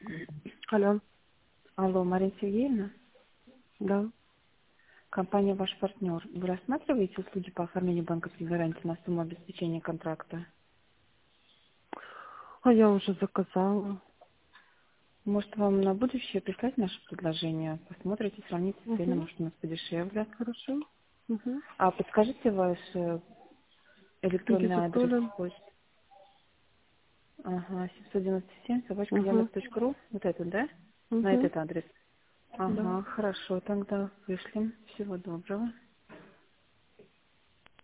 Алло, Алло, Марина Сергеевна, да. компания «Ваш партнер». Вы рассматриваете услуги по оформлению банковской гарантии на сумму обеспечения контракта? А я уже заказала. Может, вам на будущее прислать наше предложение? Посмотрите, сравните цены, Угу. может, у нас подешевле. Хорошо. Угу. А подскажите ваш электронный адрес Гизатуллин. почты. Ага, 797 собачка Угу. яндекс.ру. Вот этот, да? На Угу. этот адрес. Да. Ага, хорошо, тогда вышлем. Всего доброго.